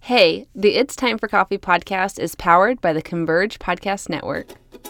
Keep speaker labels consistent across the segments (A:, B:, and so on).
A: Hey, the It's Time for Coffee podcast is powered by the Converge Podcast Network.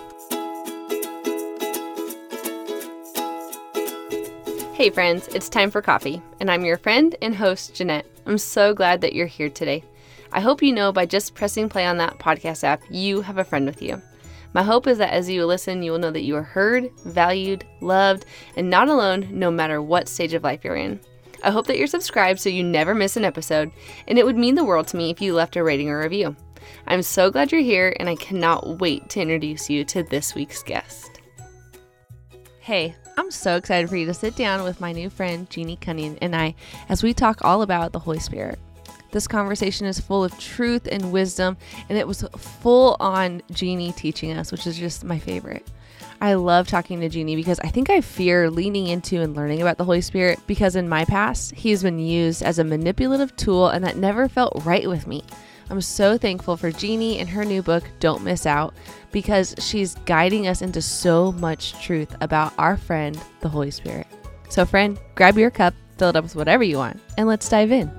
A: Hey friends, it's time for coffee, and I'm your friend and host, Jeanette. I'm so glad that you're here today. I hope you know by just pressing play on that podcast app, you have a friend with you. My hope is that as you listen, you will know that you are heard, valued, loved, and not alone no matter what stage of life you're in. I hope that you're subscribed so you never miss an episode, and it would mean the world to me if you left a rating or review. I'm so glad you're here, and I cannot wait to introduce you to this week's guest. Hey, I'm so excited for you to sit down with my new friend, Jeannie Cunnion, and I as we talk all about the Holy Spirit. This conversation is full of truth and wisdom, and it was full on Jeannie teaching us, which is just my favorite. I love talking to Jeannie because I think I fear leaning into and learning about the Holy Spirit because in my past, he's been used as a manipulative tool and that never felt right with me. I'm so thankful for Jeannie and her new book, Don't Miss Out, because she's guiding us into so much truth about our friend, the Holy Spirit. So friend, grab your cup, fill it up with whatever you want, and let's dive in.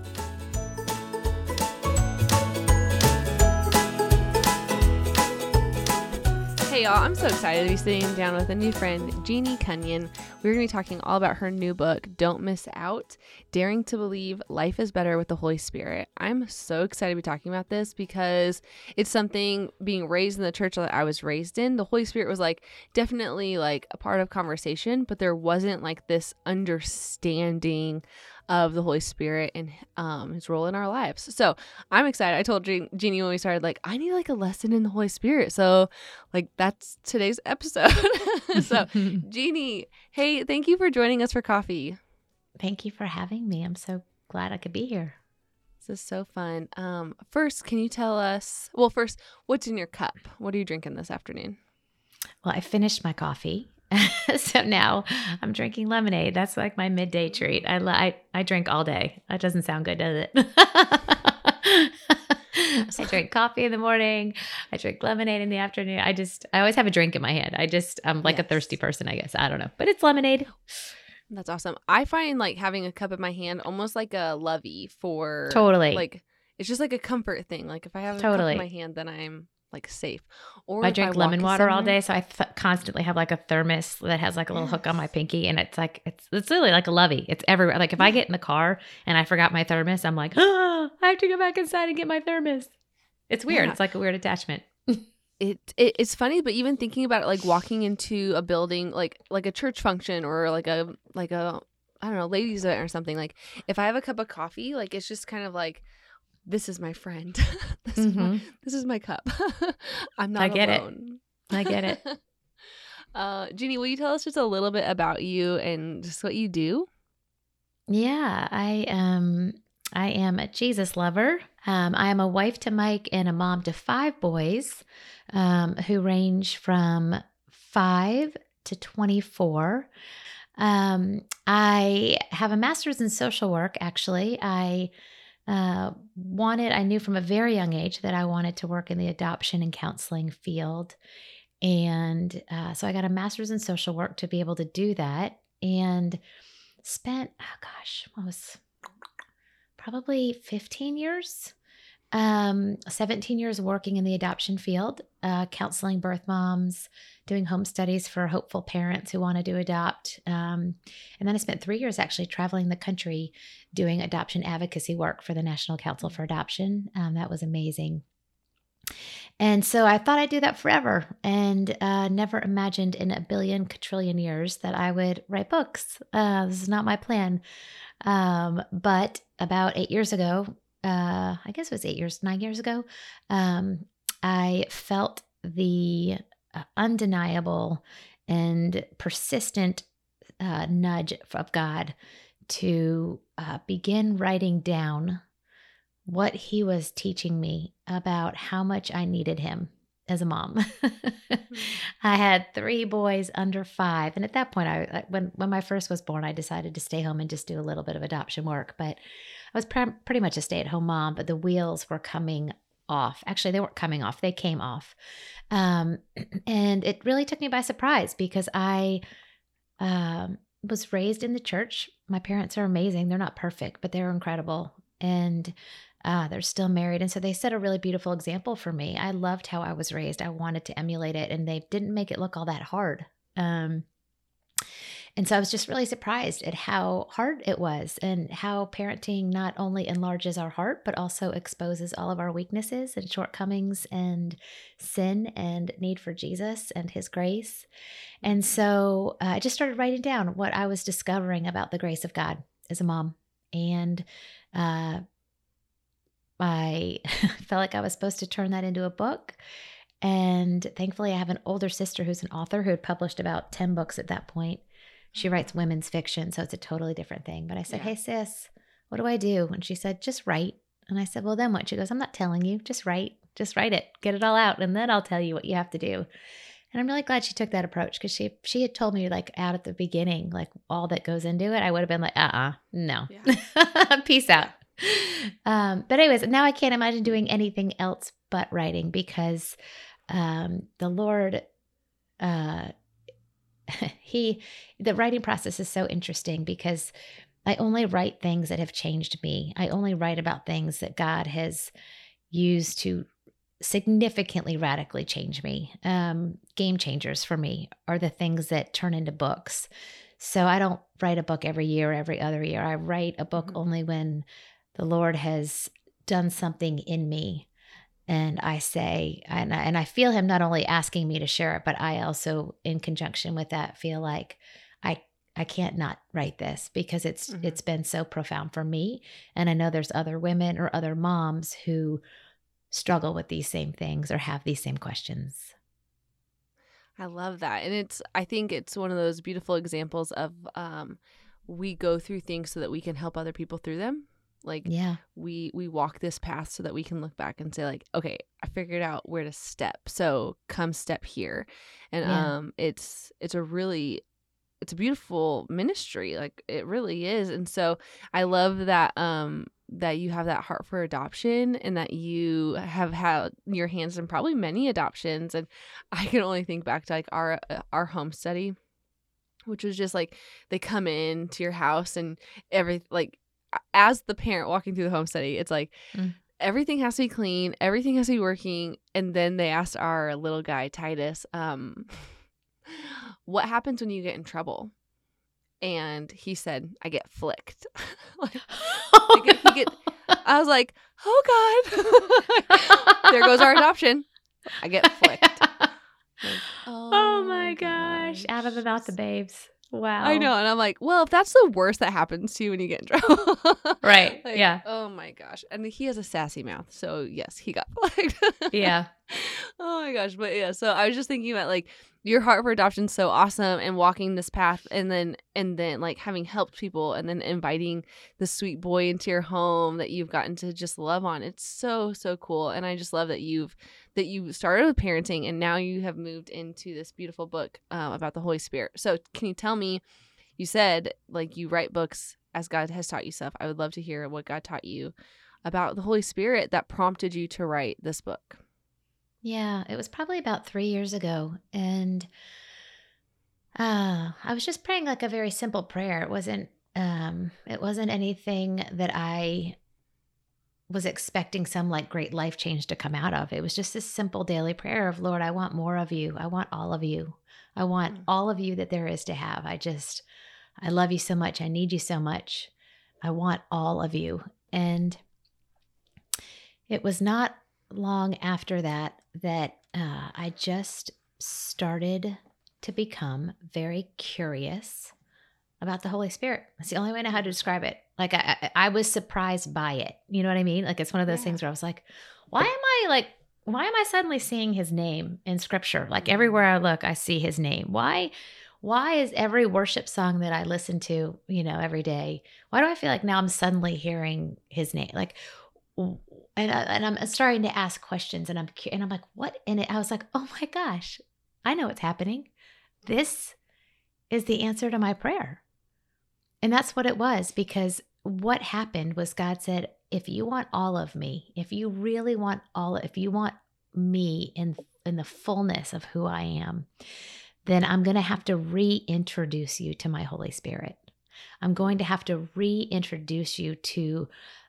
A: Hey y'all, I'm so excited to be sitting down with a new friend, Jeannie Cunnion. We're going to be talking all about her new book, Don't Miss Out, Daring to Believe Life is Better with the Holy Spirit. I'm so excited to be talking about this because it's something being raised in the church that I was raised in. The Holy Spirit was definitely a part of conversation, but there wasn't this understanding of the Holy Spirit and his role in our lives. So I'm excited. I told Jeannie when we started, I need a lesson in the Holy Spirit. So that's today's episode. So Jeannie, hey, thank you for joining us for coffee.
B: Thank you for having me. I'm so glad I could be here.
A: This is so fun. First, can you tell us, what's in your cup? What are you drinking this afternoon?
B: Well, I finished my coffee. So now I'm drinking lemonade. That's my midday treat. I drink all day. That doesn't sound good, does it? I drink coffee in the morning. I drink lemonade in the afternoon. I always have a drink in my hand. I'm a thirsty person, I guess. I don't know, but it's lemonade.
A: That's awesome. I find having a cup in my hand almost like a lovey for
B: totally.
A: It's just a comfort thing. If I have a cup in my hand, then I'm safe. Or
B: I drink lemon water all day, so I constantly have a thermos that has a little hook on my pinky, and it's it's really like a lovey. It's everywhere. If I get in the car and I forgot my thermos, I'm I have to go back inside and get my thermos. It's weird. Yeah. It's a weird attachment.
A: It's funny, but even thinking about it, walking into a building, like a church function or a I don't know, ladies' event or something. If I have a cup of coffee, it's just kind of this is my friend. This is my cup. I'm not alone.
B: I get it.
A: Jeannie, will you tell us just a little bit about you and just what you do?
B: Yeah, I am a Jesus lover. I am a wife to Mike and a mom to 5 boys who range from 5 to 24. I have a master's in social work, actually. I knew from a very young age that I wanted to work in the adoption and counseling field. And so I got a master's in social work to be able to do that, and spent, probably 15 years, 17 years working in the adoption field, counseling birth moms, doing home studies for hopeful parents who wanted to adopt. And then I spent 3 years actually traveling the country doing adoption advocacy work for the National Council for Adoption. That was amazing. And so I thought I'd do that forever, and never imagined in a billion quadrillion years that I would write books. This is not my plan. But about 8 years ago, I guess it was 9 years ago, I felt the undeniable and persistent nudge of God to begin writing down what he was teaching me about how much I needed him as a mom. I had 3 boys under 5. And at that point, when my first was born, I decided to stay home and just do a little bit of adoption work. But I was pretty much a stay-at-home mom, but the wheels were coming off. Actually, they weren't coming off. They came off. And it really took me by surprise because I was raised in the church. My parents are amazing. They're not perfect, but they're incredible. And They're still married. And so they set a really beautiful example for me. I loved how I was raised. I wanted to emulate it, and they didn't make it look all that hard. And so I was just really surprised at how hard it was and how parenting not only enlarges our heart, but also exposes all of our weaknesses and shortcomings and sin and need for Jesus and his grace. And so I just started writing down what I was discovering about the grace of God as a mom. And I felt like I was supposed to turn that into a book. And thankfully, I have an older sister who's an author who had published about 10 books at that point. She writes women's fiction, so it's a totally different thing. But I said, hey, sis, what do I do? And she said, just write. And I said, well, then what? She goes, I'm not telling you. Just write. Just write it. Get it all out. And then I'll tell you what you have to do. And I'm really glad she took that approach, because she had told me like out at the beginning, like all that goes into it. I would have been like, no. Yeah. Peace out. But anyways, now I can't imagine doing anything else but writing, because the Lord, the writing process is so interesting, because I only write things that have changed me. I only write about things that God has used to significantly, radically change me. Game changers for me are the things that turn into books. So I don't write a book every year, every other year. I write a book only when the Lord has done something in me. And I say, and I feel him not only asking me to share it, but I also, in conjunction with that, feel like I can't not write this, because it's been so profound for me. And I know there's other women or other moms who struggle with these same things or have these same questions.
A: I love that. And I think it's one of those beautiful examples of we go through things so that we can help other people through them. Like, we walk this path so that we can look back and say, like, okay, I figured out where to step. So come step here. And it's a beautiful ministry. Like, it really is. And so I love that that you have that heart for adoption, and that you have had your hands in probably many adoptions. And I can only think back to like our home study, which was just like, they come in to your house and as the parent walking through the home study, it's like everything has to be clean, everything has to be working. And then they asked our little guy, Titus, what happens when you get in trouble? And he said, I get flicked. I was like, oh God, there goes our adoption. I get flicked. Like,
B: oh my gosh. Out of the mouth of babes. Wow.
A: I know. And I'm like, well, if that's the worst that happens to you when you get in trouble.
B: Right.
A: Like,
B: yeah.
A: Oh my gosh. And he has a sassy mouth. So yes, he got flagged.
B: Yeah.
A: Oh my gosh. But yeah, so I was just thinking about like your heart for adoption is so awesome, and walking this path, and then like having helped people, and then inviting the sweet boy into your home that you've gotten to just love on. It's so, so cool. And I just love that you started with parenting, and now you have moved into this beautiful book about the Holy Spirit. So can you tell me, you said like you write books as God has taught you stuff. I would love to hear what God taught you about the Holy Spirit that prompted you to write this book.
B: Yeah, it was probably about 3 years ago. And I was just praying like a very simple prayer. It wasn't anything that I was expecting some like great life change to come out of. It was just this simple daily prayer of, Lord, I want more of you. I want all of you. I want all of you that there is to have. I love you so much. I need you so much. I want all of you. And it was not long after that I just started to become very curious about the Holy Spirit. That's the only way I know how to describe it. Like I was surprised by it. You know what I mean? Like it's one of those things where I was like, why am I suddenly seeing his name in scripture? Like everywhere I look, I see his name. Why is every worship song that I listen to, every day, why do I feel like now I'm suddenly hearing his name? Like, and I'm starting to ask questions, and I'm like, what? And I was like, oh my gosh, I know what's happening. This is the answer to my prayer. And that's what it was, because what happened was God said, if you want all of me, if you really want if you want me in the fullness of who I am, then I'm going to have to reintroduce you to my Holy Spirit. I'm going to have to reintroduce you to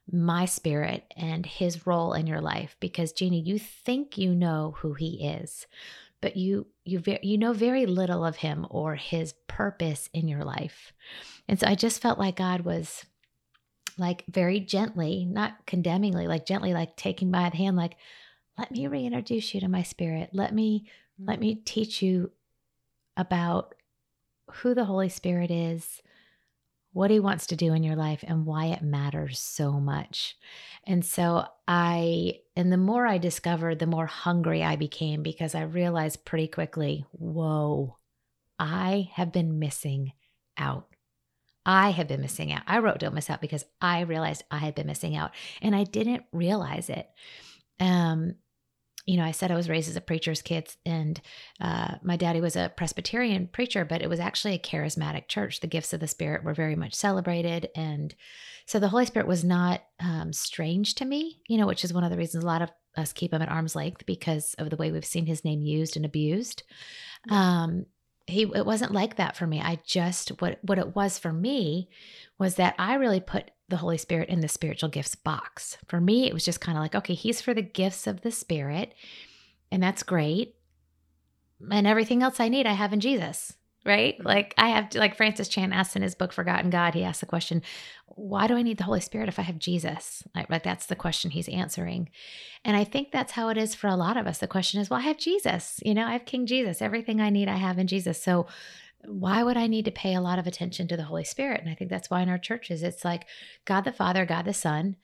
B: my spirit and his role in your life. Because Jeannie, you think you know who he is, but you know very little of him or his purpose in your life. And so I just felt like God was like very gently, not condemningly, like gently, like taking by the hand, like, let me reintroduce you to my spirit. Let me teach you about who the Holy Spirit is, what he wants to do in your life, and why it matters so much. And so and the more I discovered, the more hungry I became, because I realized pretty quickly, whoa, I have been missing out. I have been missing out. I wrote Don't Miss Out because I realized I had been missing out, and I didn't realize it. I said I was raised as a preacher's kid, and my daddy was a Presbyterian preacher, but it was actually a charismatic church. The gifts of the Spirit were very much celebrated. And so the Holy Spirit was not strange to me, which is one of the reasons a lot of us keep him at arm's length, because of the way we've seen his name used and abused. It wasn't like that for me. What it was for me was that I really put the Holy Spirit in the spiritual gifts box. For me, it was just kind of like, okay, he's for the gifts of the Spirit, and that's great. And everything else I need, I have in Jesus, right? Like I have, like Francis Chan asks in his book, Forgotten God, he asks the question, why do I need the Holy Spirit if I have Jesus? Like that's the question he's answering. And I think that's how it is for a lot of us. The question is, well, I have Jesus, I have King Jesus. Everything I need, I have in Jesus. So why would I need to pay a lot of attention to the Holy Spirit? And I think that's why in our churches, it's like God the Father, God the Son,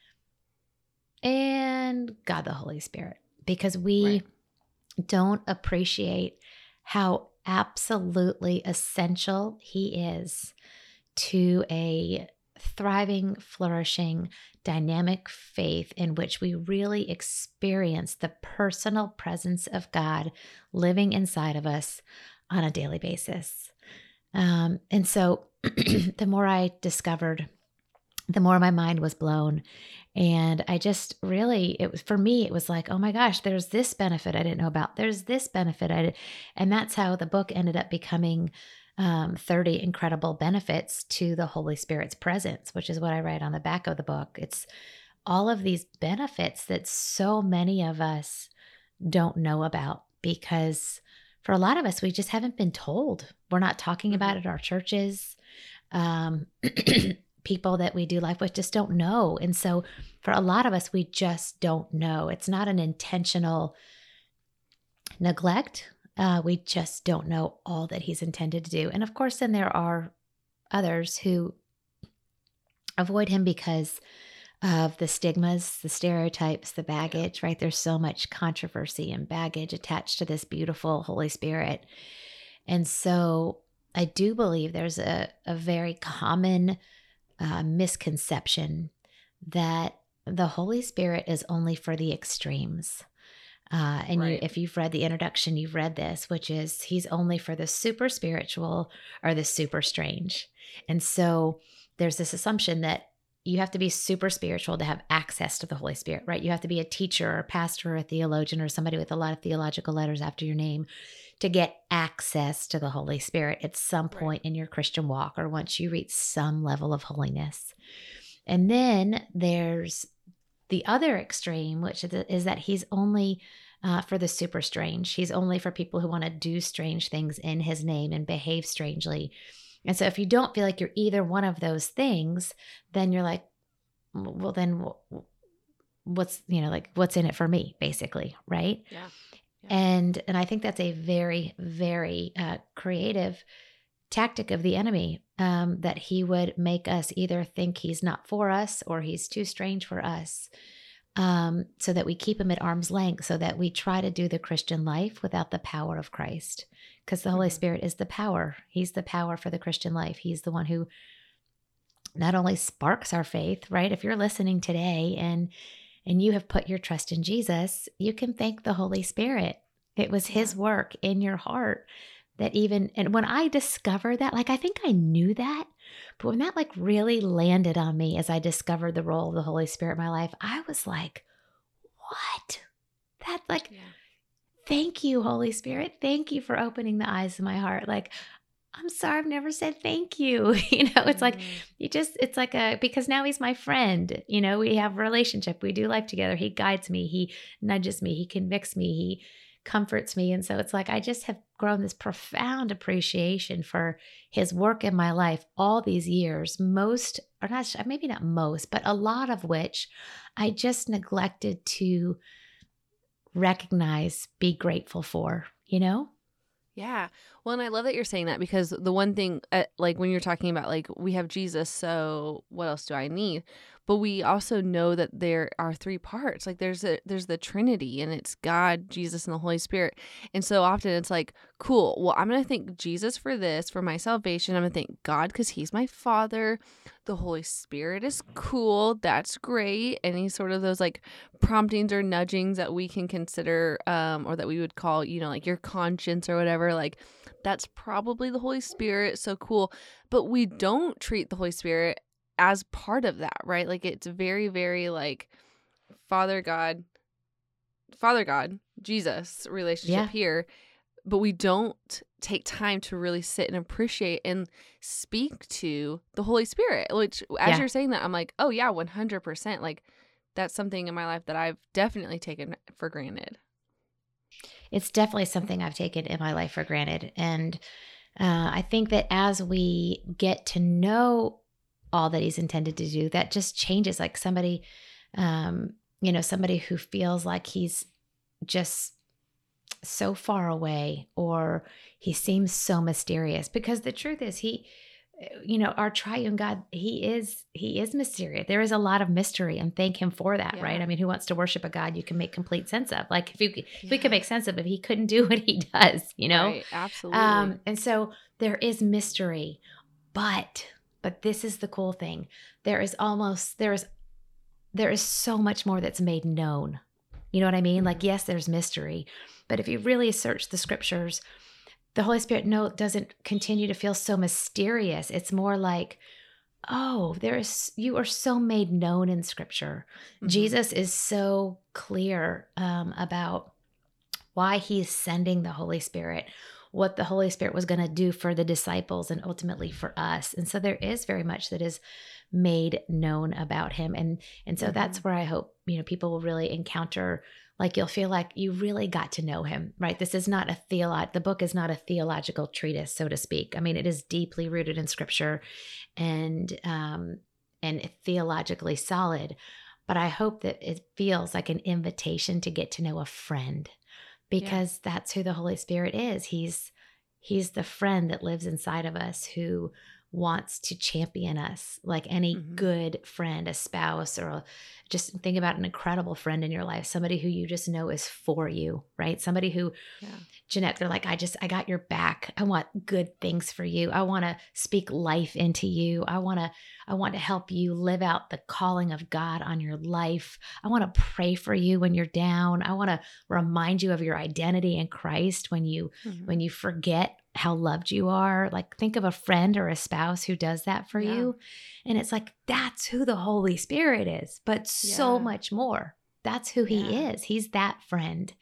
B: and God the Holy Spirit, because we don't appreciate how absolutely essential he is to a thriving, flourishing, dynamic faith in which we really experience the personal presence of God living inside of us on a daily basis. And so the more I discovered, the more my mind was blown. And I just really, for me, it was like, oh my gosh, there's this benefit I didn't know about. There's this benefit. And that's how the book ended up becoming 30 incredible benefits to the Holy Spirit's presence, which is what I write on the back of the book. It's all of these benefits that so many of us don't know about, because for a lot of us, we just haven't been told. We're not talking about it at our churches. People that we do life with just don't know. And so for a lot of us, we just don't know. It's not an intentional neglect. We just don't know all that he's intended to do. And of course, then there are others who avoid him because of the stigmas, the stereotypes, the baggage, right? There's so much controversy and baggage attached to this beautiful Holy Spirit. And so I do believe there's a very common misconception that the Holy Spirit is only for the extremes. If you've read the introduction, you've read this, which is he's only for the super spiritual or the super strange. And so there's this assumption that you have to be super spiritual to have access to the Holy Spirit, right? You have to be a teacher or a pastor or a theologian or somebody with a lot of theological letters after your name to get access to the Holy Spirit at some point in your Christian walk, or once you reach some level of holiness. And then there's the other extreme, which is that he's only for the super strange. He's only for people who want to do strange things in his name and behave strangely. And so if you don't feel like you're either one of those things, then you're like, well, then what's in it for me, basically, right?
A: Yeah.
B: And I think that's a very, very creative tactic of the enemy, that he would make us either think he's not for us or he's too strange for us, so that we keep him at arm's length, so that we try to do the Christian life without the power of Christ, because the Holy Spirit is the power. He's the power for the Christian life. He's the one who not only sparks our faith, right? If you're listening today and you have put your trust in Jesus, you can thank the Holy Spirit. It was his work in your heart that and when I discovered that, I think I knew that, but when that really landed on me as I discovered the role of the Holy Spirit in my life, I was like, what? Thank you, Holy Spirit. Thank you for opening the eyes of my heart. I'm sorry, I've never said thank you. It's like, it's like because now he's my friend. We have a relationship. We do life together. He guides me. He nudges me. He convicts me. He comforts me. And so it's like, I just have grown this profound appreciation for his work in my life all these years, maybe not most, but a lot of which I just neglected to recognize, be grateful for,
A: Yeah. Well, and I love that you're saying that, because the one thing, like when you're talking about like, we have Jesus, so what else do I need? But we also know that there are three parts. Like there's the Trinity, and it's God, Jesus, and the Holy Spirit. And so often it's like, cool, well, I'm going to thank Jesus for this, for my salvation. I'm going to thank God because he's my father. The Holy Spirit is cool. That's great. Any sort of those like promptings or nudgings that we can consider, or that we would call, like your conscience or whatever, like that's probably the Holy Spirit. So cool. But we don't treat the Holy Spirit as part of that, right? Like it's very, very like Father God, Jesus relationship here. But we don't take time to really sit and appreciate and speak to the Holy Spirit, which as you're saying that, I'm like, oh yeah, 100%. Like that's something in my life that I've definitely taken for granted.
B: It's definitely something I've taken in my life for granted. And I think that as we get to know all that he's intended to do, that just changes. Like somebody, somebody who feels like he's just so far away, or he seems so mysterious, because the truth is our triune God, he is mysterious. There is a lot of mystery, and thank him for that, right? I mean, who wants to worship a God you can make complete sense of? Like if we could make sense of it, he couldn't do what he does,
A: Right, absolutely.
B: And so there is mystery, but this is the cool thing. There is so much more that's made known. You know what I mean? Like, yes, there's mystery, but if you really search the scriptures, the Holy Spirit doesn't continue to feel so mysterious. It's more like, oh, you are so made known in scripture. Jesus is so clear about why he's sending the Holy Spirit, what the Holy Spirit was going to do for the disciples and ultimately for us. And so there is very much that is made known about him. And so that's where I hope, people will really encounter, like you'll feel like you really got to know him, right? This is not the book is not a theological treatise, so to speak. I mean, it is deeply rooted in scripture and theologically solid, but I hope that it feels like an invitation to get to know a friend, because that's who the Holy Spirit is. He's the friend that lives inside of us, who wants to champion us like any good friend, a spouse, or just think about an incredible friend in your life, somebody who you just know is for you, right? Somebody who, Jeanette, they're like, I got your back. I want good things for you. I want to speak life into you. I want to help you live out the calling of God on your life. I want to pray for you when you're down. I want to remind you of your identity in Christ when you forget how loved you are. Like, think of a friend or a spouse who does that for you. And it's like, that's who the Holy Spirit is, but so much more. That's who he is. He's that friend.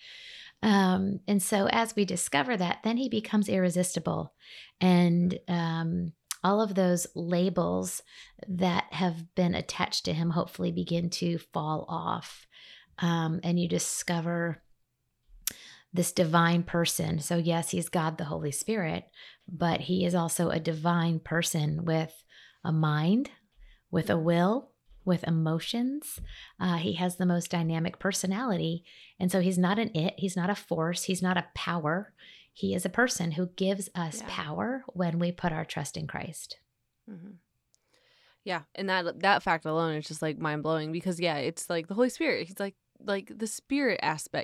B: And so as we discover that, then he becomes irresistible. And all of those labels that have been attached to him hopefully begin to fall off. And you discover this divine person. So yes, he's God, the Holy Spirit, but he is also a divine person with a mind, with a will, with emotions. He has the most dynamic personality. And so he's not an it, he's not a force, he's not a power. He is a person who gives us power when we put our trust in Christ.
A: Yeah. And that fact alone is just like mind blowing, because it's like the Holy Spirit. He's like the spirit aspect,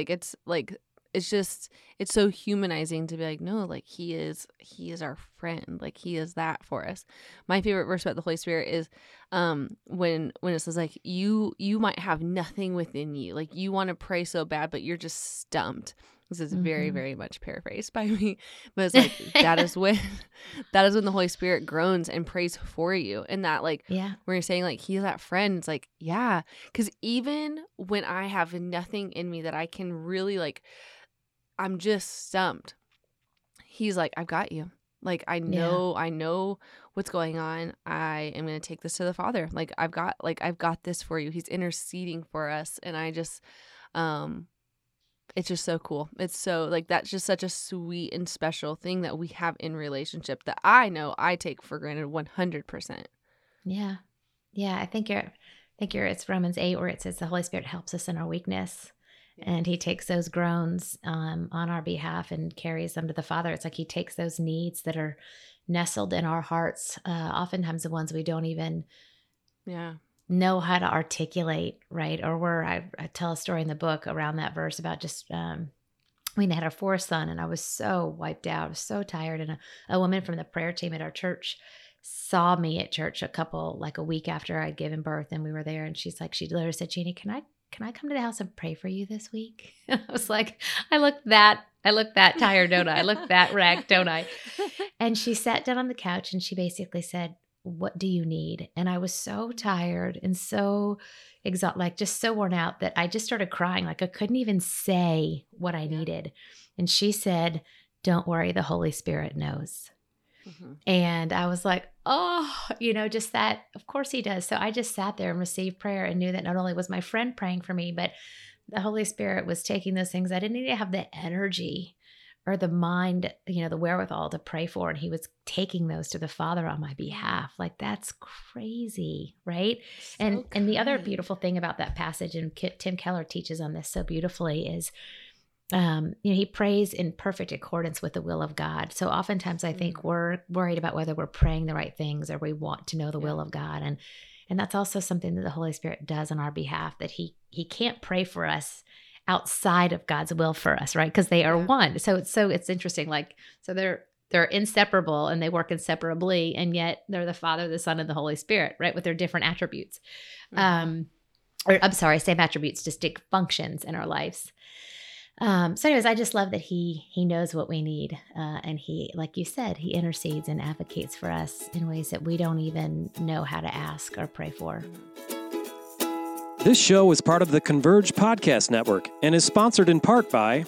A: it's so humanizing to be like, no, like he is our friend. Like he is that for us. My favorite verse about the Holy Spirit is when it says like, you might have nothing within you. Like you want to pray so bad, but you're just stumped. This is very, very much paraphrased by me, but it's like, that is when the Holy Spirit groans and prays for you. And that like, when you're saying like, he's that friend, it's like, because even when I have nothing in me that I can really like, I'm just stumped, he's like, I've got you. Like, I know what's going on. I am going to take this to the Father. Like, I've got this for you. He's interceding for us. And I just, it's just so cool. It's so like, that's just such a sweet and special thing that we have in relationship that I know I take for granted 100%.
B: Yeah. Yeah. I think it's Romans 8 where it says the Holy Spirit helps us in our weakness. And he takes those groans on our behalf and carries them to the Father. It's like he takes those needs that are nestled in our hearts, oftentimes the ones we don't even know how to articulate, right? Or where I tell a story in the book around that verse about just, we had our fourth son and I was so wiped out. I was so tired. And a woman from the prayer team at our church saw me at church a week after I'd given birth, and we were there. And she literally said, Jeannie, can I come to the house and pray for you this week? I was like, I look that tired, don't I? I look that wrecked, don't I? And she sat down on the couch and she basically said, what do you need? And I was so tired and so exhausted, like just so worn out that I just started crying. Like I couldn't even say what I needed. And she said, don't worry, the Holy Spirit knows. Mm-hmm. And I was like, oh, just that, of course he does. So I just sat there and received prayer and knew that not only was my friend praying for me, but the Holy Spirit was taking those things I didn't need to have the energy or the mind, the wherewithal to pray for. And he was taking those to the Father on my behalf. Like that's crazy, right? So and the other beautiful thing about that passage, and Tim Keller teaches on this so beautifully, is he prays in perfect accordance with the will of God. So oftentimes I think we're worried about whether we're praying the right things or we want to know the will of God. And that's also something that the Holy Spirit does on our behalf, that he can't pray for us outside of God's will for us, right? Because they are one. So it's interesting. Like, so they're inseparable and they work inseparably, and yet they're the Father, the Son, and the Holy Spirit, right? With their different attributes. Same attributes, distinct functions in our lives. So anyways, I just love that he knows what we need. And he, like you said, he intercedes and advocates for us in ways that we don't even know how to ask or pray for.
C: This show is part of the Converge Podcast Network and is sponsored in part by...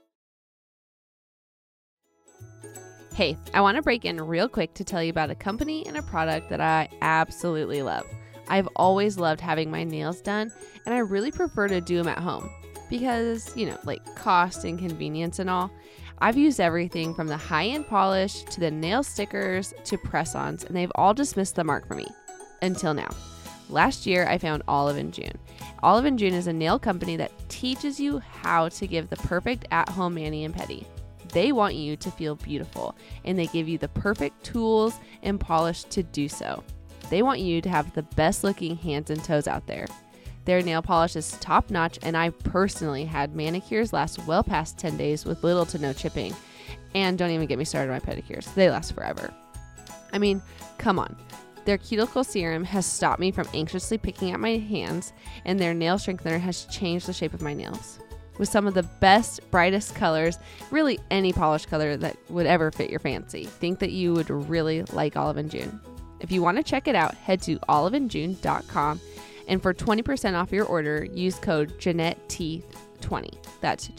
A: Hey, I want to break in real quick to tell you about a company and a product that I absolutely love. I've always loved having my nails done, and I really prefer to do them at home. Because, like cost and convenience and all. I've used everything from the high-end polish to the nail stickers to press-ons, and they've all just missed the mark for me. Until now. Last year, I found Olive & June. Olive & June is a nail company that teaches you how to give the perfect at-home mani and pedi. They want you to feel beautiful, and they give you the perfect tools and polish to do so. They want you to have the best-looking hands and toes out there. Their nail polish is top-notch, and I personally had manicures last well past 10 days with little to no chipping. And don't even get me started on my pedicures. They last forever. I mean, come on. Their cuticle serum has stopped me from anxiously picking at my hands, and their nail strengthener has changed the shape of my nails. With some of the best, brightest colors, really any polish color that would ever fit your fancy. Think that you would really like Olive & June. If you want to check it out, head to oliveandjune.com. And for 20% off your order, use code JeanetteT20. That's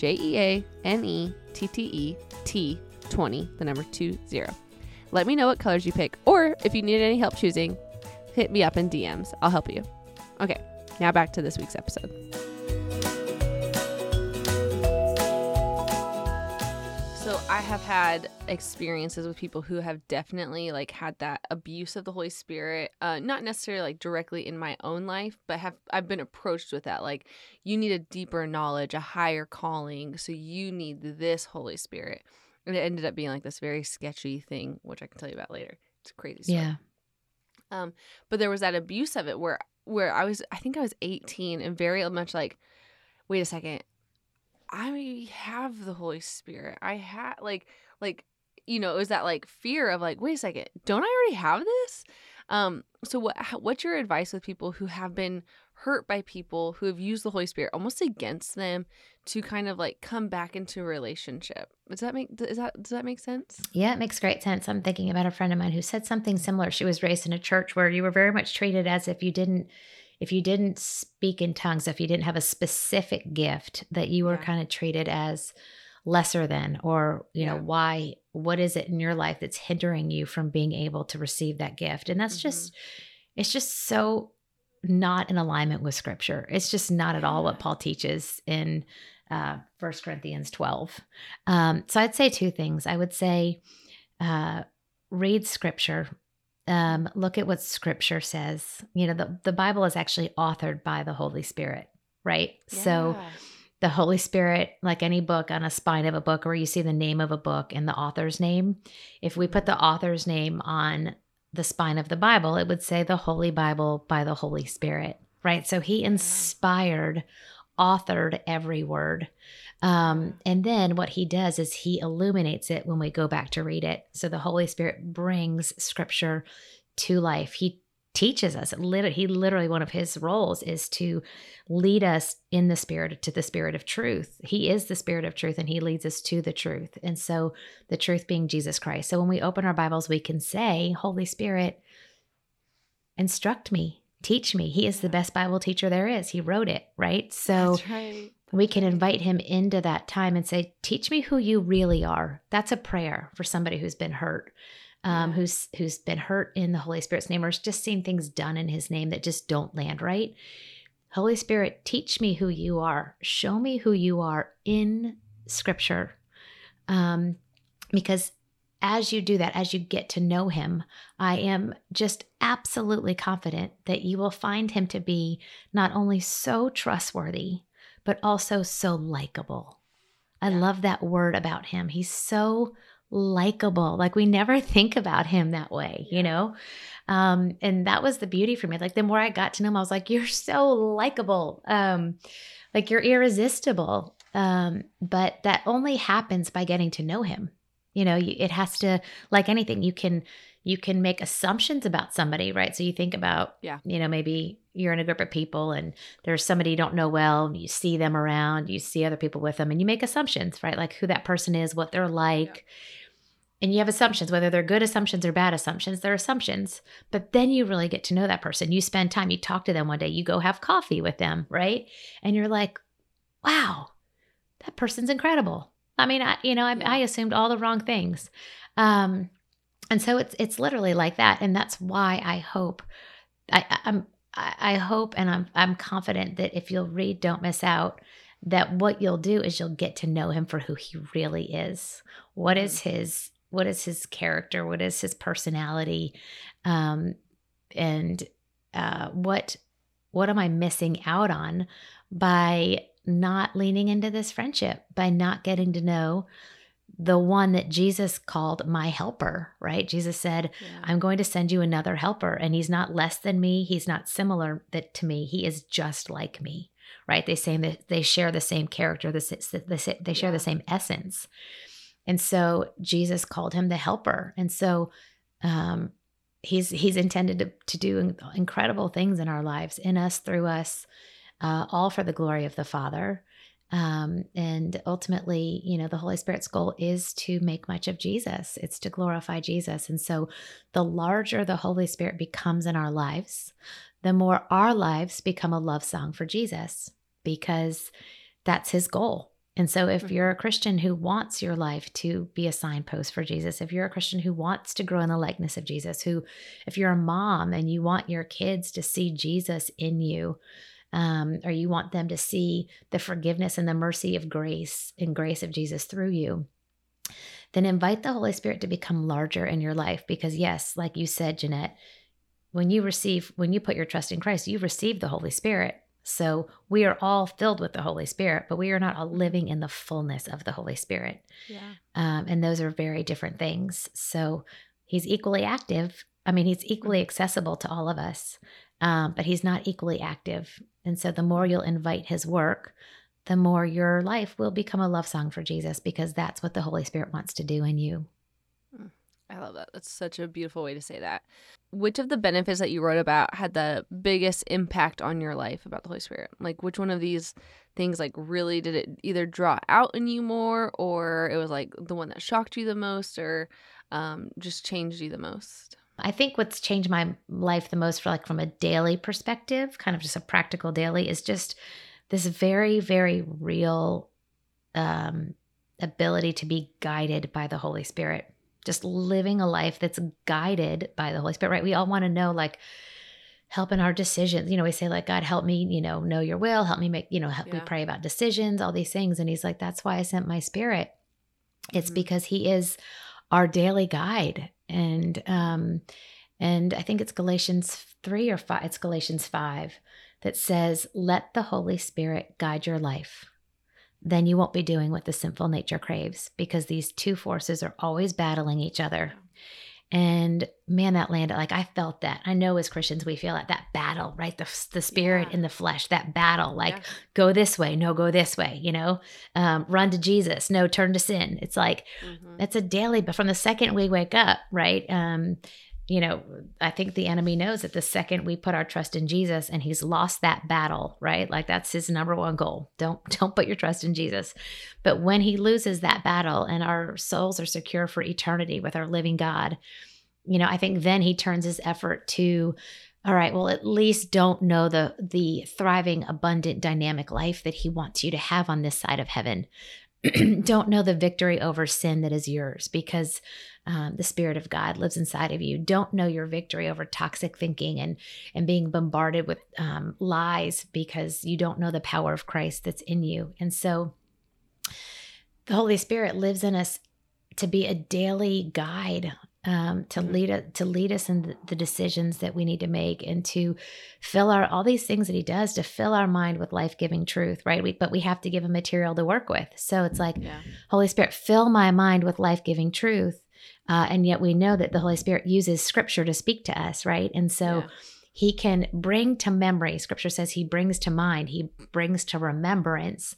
A: JeanetteT20, the number 20. Let me know what colors you pick, or if you need any help choosing, hit me up in DMs. I'll help you. Okay, now back to this week's episode. So I have had experiences with people who have definitely had that abuse of the Holy Spirit, not necessarily directly in my own life, but I've been approached with that. Like, you need a deeper knowledge, a higher calling, so you need this Holy Spirit. And it ended up being this very sketchy thing, which I can tell you about later. It's a crazy story.
B: Yeah.
A: But there was that abuse of it where I think I was 18 and very much wait a second. I have the Holy Spirit. I had it was that fear of wait a second, don't I already have this? So what's your advice with people who have been hurt by people who have used the Holy Spirit almost against them to kind of come back into a relationship? Does that make sense?
B: Yeah, it makes great sense. I'm thinking about a friend of mine who said something similar. She was raised in a church where you were very much treated as if you didn't speak in tongues, if you didn't have a specific gift, that you were kind of treated as lesser than, or, why, what is it in your life that's hindering you from being able to receive that gift? And that's it's just so not in alignment with scripture. It's just not at all what Paul teaches in 1 Corinthians 12. So I'd say two things. I would say, read scripture. Look at what scripture says. The Bible is actually authored by the Holy Spirit, right?
A: Yeah.
B: So the Holy Spirit, like any book on a spine of a book, where you see the name of a book and the author's name, if we put the author's name on the spine of the Bible, it would say the Holy Bible by the Holy Spirit, right? So he inspired, authored every word. And then what he does is he illuminates it when we go back to read it. So the Holy Spirit brings scripture to life. He teaches us. He literally, one of his roles is to lead us in the spirit, to the spirit of truth. He is the spirit of truth, and he leads us to the truth. And so the truth being Jesus Christ. So when we open our Bibles, we can say, Holy Spirit, instruct me, teach me. He is the best Bible teacher there is. He wrote it, right? So
A: That's right.
B: we can invite him into that time and say, teach me who you really are. That's a prayer for somebody who's been hurt. Who's been hurt in the Holy Spirit's name, or just seen things done in his name that just don't land right. Holy Spirit, teach me who you are. Show me who you are in scripture. Because as you do that, as you get to know him, I am just absolutely confident that you will find him to be not only so trustworthy, but also so likable. I love that word about him. He's so likable. Like, we never think about him that way, and that was the beauty for me. Like, the more I got to know him, I was like, you're so likable. Like, you're irresistible. But that only happens by getting to know him. It has to, like anything, you can make assumptions about somebody, right? So you think about, maybe you're in a group of people and there's somebody you don't know well, and you see them around, you see other people with them, and you make assumptions, right? Like who that person is, what they're like. Yeah. And you have assumptions, whether they're good assumptions or bad assumptions, they're assumptions. But then you really get to know that person. You spend time, you talk to them one day, you go have coffee with them, right? And you're like, wow, that person's incredible. I mean, I assumed all the wrong things. And so it's literally like that. And that's why I hope, I hope, and I'm confident that if you'll read Don't Miss Out, that what you'll do is you'll get to know him for who he really is. What is his character? What is his personality? And what am I missing out on by not leaning into this friendship, by not getting to know the one that Jesus called my helper, right? Jesus said, I'm going to send you another helper, and he's not less than me. He's not similar to me. He is just like me, right? They say that they share the same character. They share the same essence. And so Jesus called him the helper. And so he's intended to do incredible things in our lives, in us, through us, all for the glory of the Father. And ultimately, the Holy Spirit's goal is to make much of Jesus. It's to glorify Jesus. And so the larger the Holy Spirit becomes in our lives, the more our lives become a love song for Jesus, because that's his goal. And so if you're a Christian who wants your life to be a signpost for Jesus, if you're a Christian who wants to grow in the likeness of Jesus, if you're a mom and you want your kids to see Jesus in you, or you want them to see the forgiveness and the mercy of grace and grace of Jesus through you, then invite the Holy Spirit to become larger in your life. Because yes, like you said, Jeanette, when you put your trust in Christ, you receive the Holy Spirit. So we are all filled with the Holy Spirit, but we are not all living in the fullness of the Holy Spirit. Yeah. And those are very different things. So he's equally active. I mean, he's equally accessible to all of us, but he's not equally active. And so the more you'll invite his work, the more your life will become a love song for Jesus, because that's what the Holy Spirit wants to do in you.
A: I love that. That's such a beautiful way to say that. Which of the benefits that you wrote about had the biggest impact on your life about the Holy Spirit? Like, which one of these things, like, really did it either draw out in you more, or it was like the one that shocked you the most, or just changed you the most?
B: I think what's changed my life the most, from a daily perspective, kind of just a practical daily, is just this very, very real ability to be guided by the Holy Spirit, just living a life that's guided by the Holy Spirit, right? We all want to know, like, help in our decisions. We say, like, God, help me, know your will, help me make, help me pray about decisions, all these things. And he's like, that's why I sent my Spirit. It's because he is our daily guide. And I think it's Galatians 3 or 5, it's Galatians 5 that says, let the Holy Spirit guide your life. Then you won't be doing what the sinful nature craves, because these two forces are always battling each other. And man, that landed, like, I felt that. I know as Christians, we feel that battle, right? The spirit in the flesh, that battle, like, go this way, no, go this way, run to Jesus, no, turn to sin. It's like, that's a daily, but from the second we wake up, right? I think the enemy knows that the second we put our trust in Jesus and he's lost that battle, right? Like, that's his number one goal. Don't put your trust in Jesus. But when he loses that battle and our souls are secure for eternity with our living God, I think then he turns his effort to, all right, well, at least don't know the thriving, abundant, dynamic life that he wants you to have on this side of heaven. Don't know the victory over sin that is yours, because the Spirit of God lives inside of you. Don't know your victory over toxic thinking and being bombarded with lies, because you don't know the power of Christ that's in you. And so the Holy Spirit lives in us to be a daily guide, to lead us in the decisions that we need to make, and to fill all these things that he does to fill our mind with life-giving truth, right? But we have to give him material to work with. So it's like, Holy Spirit, fill my mind with life-giving truth. And yet we know that the Holy Spirit uses scripture to speak to us, right? And so he can bring to memory. Scripture says he brings to mind, he brings to remembrance,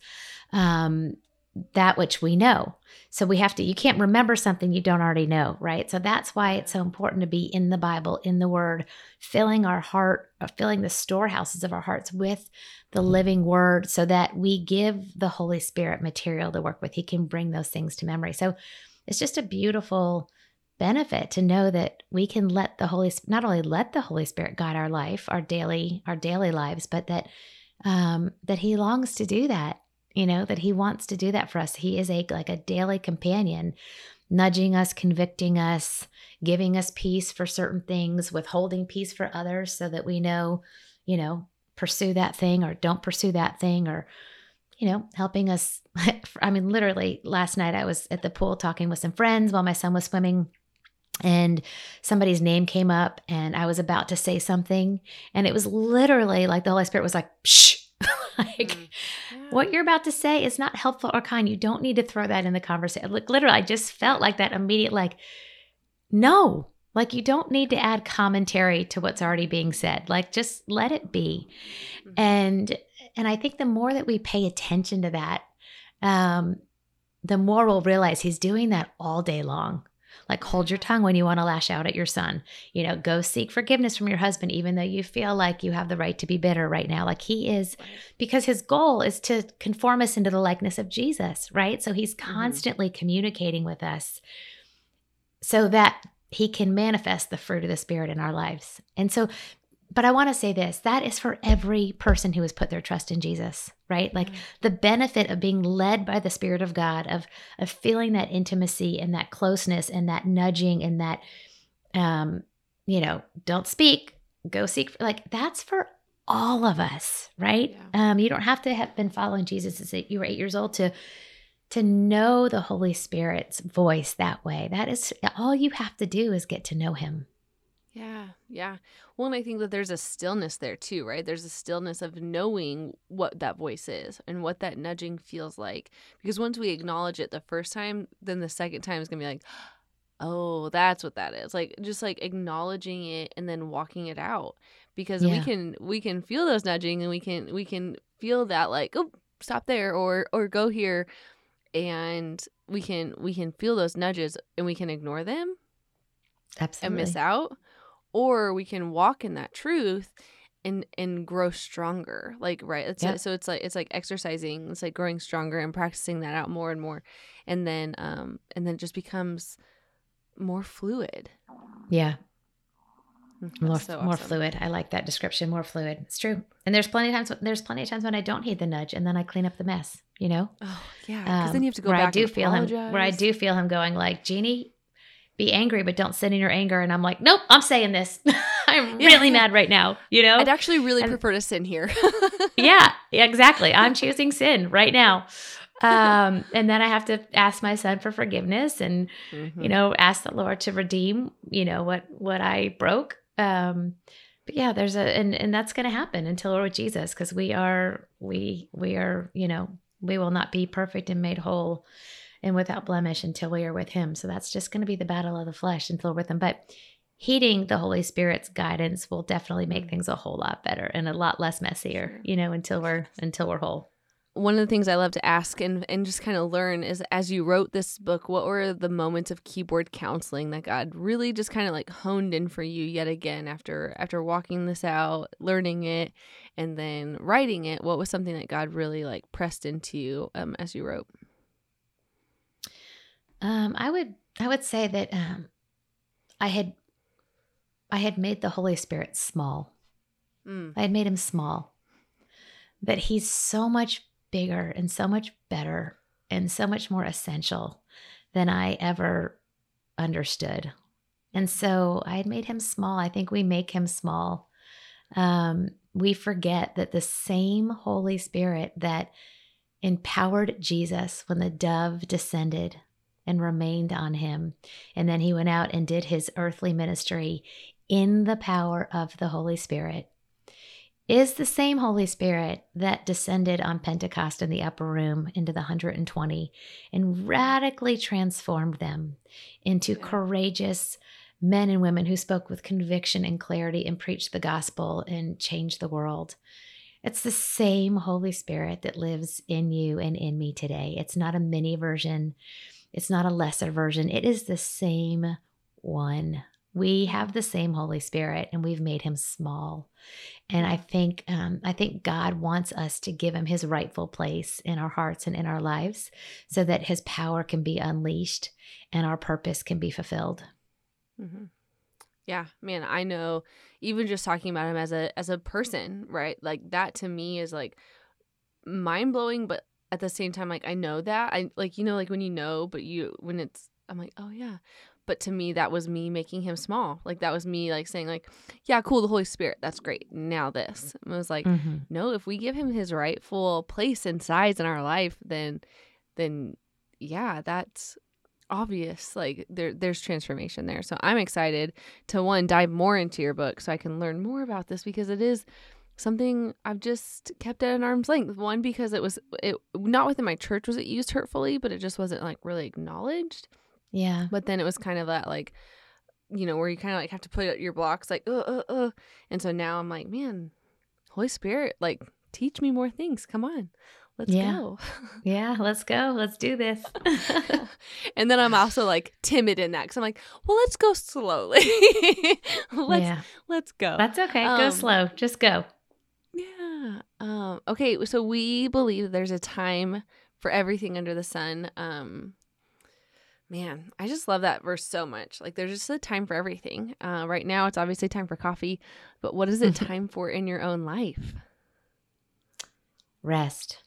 B: that which we know. So you can't remember something you don't already know, right? So that's why it's so important to be in the Bible, in the Word, filling our heart, filling the storehouses of our hearts with the living Word, so that we give the Holy Spirit material to work with. He can bring those things to memory. So it's just a beautiful benefit to know that we can not only let the Holy Spirit guide our life, our daily lives, but that he longs to do that. That he wants to do that for us. He is like a daily companion, nudging us, convicting us, giving us peace for certain things, withholding peace for others, so that we know, pursue that thing or don't pursue that thing, or, helping us. I mean, literally last night I was at the pool talking with some friends while my son was swimming, and somebody's name came up and I was about to say something, and it was literally like the Holy Spirit was like, shh. What you're about to say is not helpful or kind. You don't need to throw that in the conversation. Like, literally, I just felt like that immediate, like, no, like, you don't need to add commentary to what's already being said. Like, just let it be. And I think the more that we pay attention to that, the more we'll realize he's doing that all day long. Like, hold your tongue when you want to lash out at your son. Go seek forgiveness from your husband, even though you feel like you have the right to be bitter right now. Like, he is, because his goal is to conform us into the likeness of Jesus, right? So he's constantly communicating with us so that he can manifest the fruit of the Spirit in our lives. And so, but I want to say this, that is for every person who has put their trust in Jesus, right? Like, the benefit of being led by the Spirit of God, of feeling that intimacy and that closeness and that nudging and that, don't speak, go seek, like, that's for all of us, right? You don't have to have been following Jesus since you were 8 years old to know the Holy Spirit's voice that way. That is all you have to do, is get to know him.
A: Yeah. Well, and I think that there's a stillness there too, right? There's a stillness of knowing what that voice is and what that nudging feels like. Because once we acknowledge it the first time, then the second time is going to be like, oh, that's what that is. Like, just like acknowledging it and then walking it out. Because we can feel those nudging, and we can feel that, like, oh, stop there or go here. And we can feel those nudges and we can ignore them.
B: Absolutely.
A: And miss out. Or we can walk in that truth and grow stronger. Like, right. So it's like exercising. It's like growing stronger and practicing that out more and more. And then it just becomes more fluid.
B: Yeah. More
A: That's so awesome.
B: fluid. I like that description. More fluid. It's true. And there's plenty of times when I don't heed the nudge, and then I clean up the mess.
A: Oh yeah, because then you have to go
B: where
A: back
B: I do
A: and
B: feel him.
A: apologize.
B: Where I do feel him going like, Jeannie, be angry, but don't sit in your anger. And I'm like, nope, I'm saying this. I'm really mad right now.
A: I'd actually really prefer to sin here.
B: Yeah, exactly. I'm choosing sin right now. And then I have to ask my son for forgiveness and, ask the Lord to redeem, what I broke. But yeah, and that's going to happen until we're with Jesus, because we are, we will not be perfect and made whole and without blemish until we are with him. So that's just going to be the battle of the flesh until we're with him. But heeding the Holy Spirit's guidance will definitely make things a whole lot better and a lot less messier, until we're whole.
A: One of the things I love to ask and just kind of learn is, as you wrote this book, what were the moments of keyboard counseling that God really just kind of like honed in for you yet again after walking this out, learning it, and then writing it? What was something that God really like pressed into you as you wrote?
B: I would say that I had made the Holy Spirit small. I had made him small. That he's so much bigger and so much better and so much more essential than I ever understood. And so I had made him small. I think we make him small. We forget that the same Holy Spirit that empowered Jesus when the dove descended and remained on him, and then he went out and did his earthly ministry in the power of the Holy Spirit, is the same Holy Spirit that descended on Pentecost in the upper room into the 120 and radically transformed them into courageous men and women who spoke with conviction and clarity and preached the gospel and changed the world. It's the same Holy Spirit that lives in you and in me today. It's not a mini version. It's not a lesser version. It is the same one. We have the same Holy Spirit, and we've made him small. And I think God wants us to give him his rightful place in our hearts and in our lives, so that his power can be unleashed and our purpose can be fulfilled.
A: Mm-hmm. Yeah, man, I know. Even just talking about him as a person, right? Like that to me is like mind blowing, but at the same time, like I know that I like like when I'm like, oh yeah. But to me, that was me making him small. Like that was me like saying like, yeah, cool, the Holy Spirit, that's great. Now this. And I was like, no, if we give him his rightful place and size in our life, then yeah, that's obvious. Like there's transformation there. So I'm excited to dive more into your book so I can learn more about this, because it is something I've just kept at an arm's length. One, because it not within my church was it used hurtfully, but it just wasn't like really acknowledged.
B: Yeah.
A: But then it was kind of that like, where you kind of like have to put out your blocks like, And so now I'm like, man, Holy Spirit, like teach me more things. Come on, let's go.
B: Yeah, let's go. Let's do this.
A: And then I'm also like timid in that, because I'm like, well, let's go slowly. Let's go.
B: That's okay. Go slow. Just go.
A: Yeah. Okay. So we believe there's a time for everything under the sun. Man, I just love that verse so much. Like there's just a time for everything. Right now it's obviously time for coffee, but what is it time for in your own life?
B: Rest.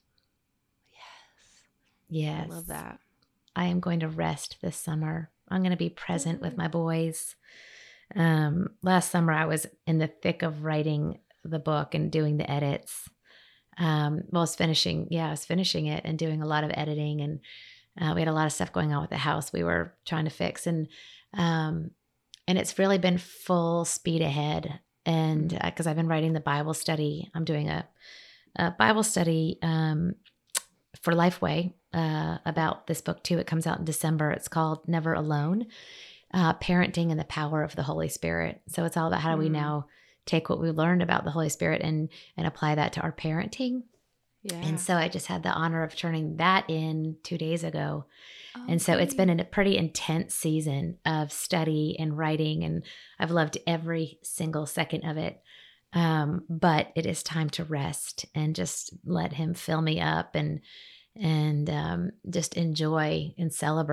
B: Yes.
A: I love that.
B: I am going to rest this summer. I'm going to be present with my boys. Last summer I was in the thick of writing the book and doing the edits. I was finishing it and doing a lot of editing, and we had a lot of stuff going on with the house we were trying to fix, and it's really been full speed ahead. And because I've been writing the Bible study, I'm doing a Bible study for Lifeway about this book too. It comes out in December. It's called Never Alone, Parenting and the Power of the Holy Spirit. So it's all about how do we now take what we learned about the Holy Spirit and apply that to our parenting. Yeah. And so I just had the honor of turning that in 2 days ago. Oh, and so it's been a pretty intense season of study and writing, and I've loved every single second of it. But it is time to rest and just let him fill me up and just enjoy and celebrate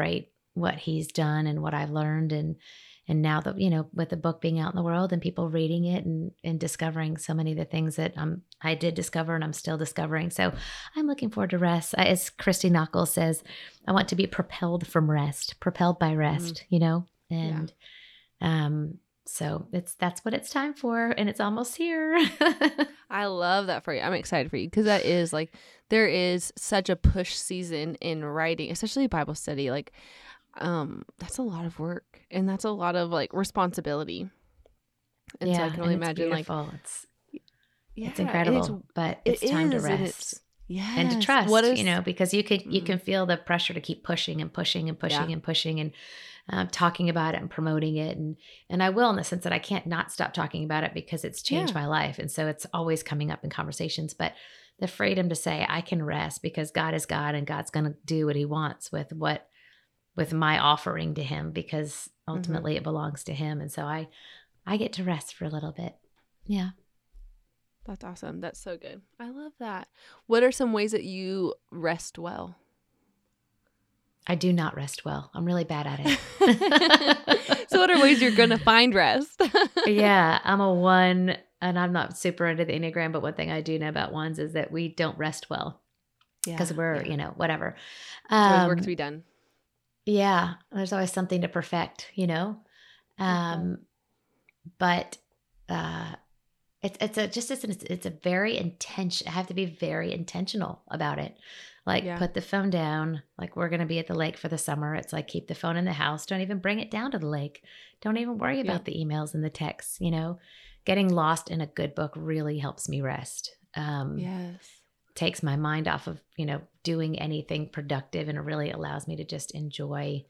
B: what he's done and what I've learned. And now that, with the book being out in the world and people reading it and discovering so many of the things that I did discover and I'm still discovering. So I'm looking forward to rest. As Christy Knuckles says, I want to be propelled by rest, and so that's what it's time for. And it's almost here.
A: I love that for you. I'm excited for you because that is like, there is such a push season in writing, especially Bible study. Like, that's a lot of work and that's a lot of like responsibility. And so I can only imagine
B: beautiful. It's incredible, but it's time to rest and to trust, because you can feel the pressure to keep pushing and pushing and pushing and pushing and talking about it and promoting it. And I will, in the sense that I can't not stop talking about it because it's changed my life. And so it's always coming up in conversations, but the freedom to say I can rest because God is God and God's going to do what he wants with my offering to him, because ultimately it belongs to him. And so I get to rest for a little bit. Yeah.
A: That's awesome. That's so good. I love that. What are some ways that you rest well?
B: I do not rest well. I'm really bad at it.
A: So what are ways you're going to find rest?
B: Yeah. I'm a 1 and I'm not super into the Enneagram, but one thing I do know about 1s is that we don't rest well because we're, whatever.
A: There's always work to be done.
B: Yeah. There's always something to perfect, but it's a very intention. I have to be very intentional about it. Like put the phone down. Like we're going to be at the lake for the summer. It's like, keep the phone in the house. Don't even bring it down to the lake. Don't even worry about the emails and the texts, getting lost in a good book really helps me rest. Takes my mind off of, doing anything productive, and it really allows me to just enjoy,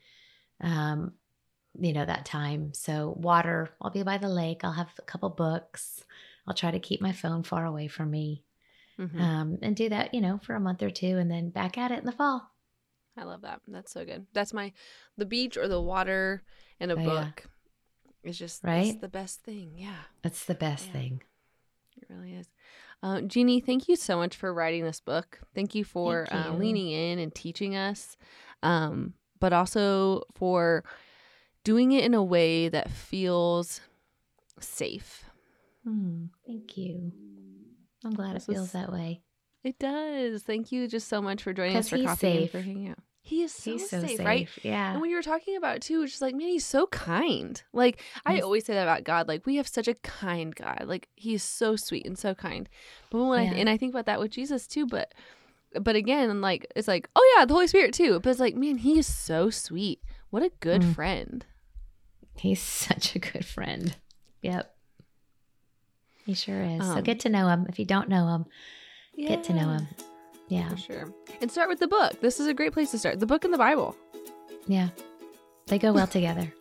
B: that time. So water, I'll be by the lake. I'll have a couple books. I'll try to keep my phone far away from me, and do that, for a month or 2 and then back at it in the fall.
A: I love that. That's so good. That's the beach or the water and a book is just it's the best thing. Yeah.
B: It's the best thing.
A: It really is. Jeannie, thank you so much for writing this book. Thank you for leaning in and teaching us, but also for doing it in a way that feels safe.
B: Thank you. I'm glad it feels that way.
A: It does. Thank you just so much for joining us for coffee and for hanging out. He's so safe, right?
B: Yeah.
A: And when you were talking about it too, it's just like, man, he's so kind. Like I always say that about God. Like we have such a kind God. Like he's so sweet and so kind. But when I think about that with Jesus too, but again, like it's like, oh yeah, the Holy Spirit too. But it's like, man, he is so sweet. What a good friend.
B: He's such a good friend. Yep. He sure is. So get to know him. If you don't know him, get to know him. Yeah.
A: For sure. And start with the book. This is a great place to start. The book and the Bible.
B: Yeah. They go well together.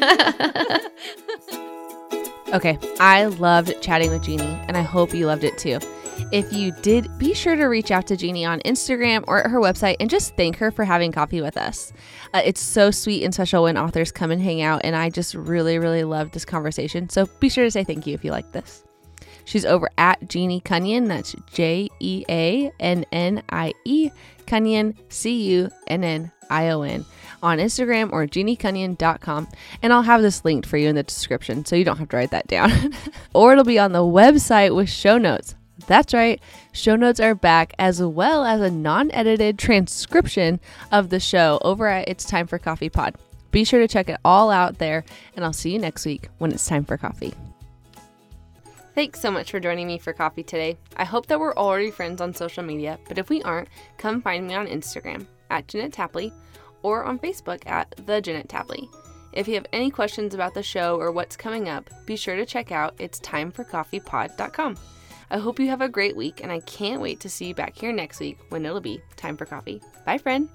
A: Okay. I loved chatting with Jeannie, and I hope you loved it too. If you did, be sure to reach out to Jeannie on Instagram or at her website and just thank her for having coffee with us. It's so sweet and special when authors come and hang out, and I just really, really loved this conversation. So be sure to say thank you if you like this. She's over at Jeannie Cunnion. That's JeAnnie, Cunnion, CUNNION on Instagram or jeanniecunnion.com. And I'll have this linked for you in the description so you don't have to write that down. Or it'll be on the website with show notes. That's right. Show notes are back, as well as a non-edited transcription of the show over at It's Time for Coffee Pod. Be sure to check it all out there, and I'll see you next week when it's time for coffee. Thanks so much for joining me for coffee today. I hope that we're already friends on social media, but if we aren't, come find me on Instagram at Jeanette Tapley or on Facebook at The Jeanette Tapley. If you have any questions about the show or what's coming up, be sure to check out itstimeforcoffeepod.com. I hope you have a great week, and I can't wait to see you back here next week when it'll be time for coffee. Bye, friend.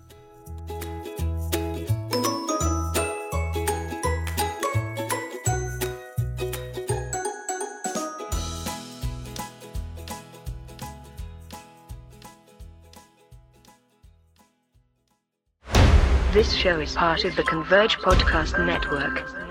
D: This show is part of the Converge Podcast Network.